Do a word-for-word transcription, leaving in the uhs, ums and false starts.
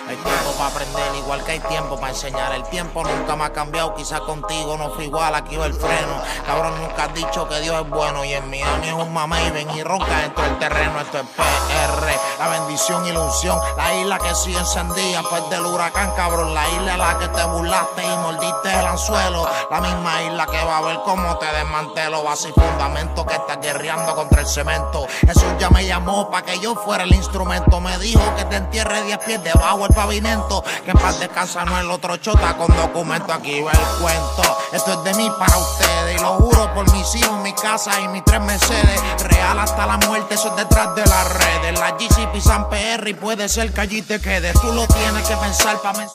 Hay tiempo para aprender, igual que hay tiempo para enseñar. El tiempo nunca me ha cambiado, quizás contigo no fui igual, aquí va el freno. Cabrón, nunca has dicho que Dios es bueno y en Miami es un mamey. Ven y ronca dentro del terreno, esto es P R. La bendición y la unción, la isla que sigue encendida después del huracán, cabrón. La isla en la que te burlaste y mordiste el anzuelo. La misma isla que va a ver cómo te desmantelo. Base y fundamento que estás guerreando contra el cemento. Jesús ya me llamó pa' que yo fuera el instrumento. Me dijo que te entierre diez pies debajo el pavimento. Que en paz descansa no el otro chota con documento. Aquí va el cuento, esto es de mí para ustedes. Y lo juro por mis hijos, mi casa y mis tres Mercedes. Real hasta la muerte, eso es detrás de las redes. La G C P San P R y puede ser que allí te quedes. Tú lo tienes que pensar pa'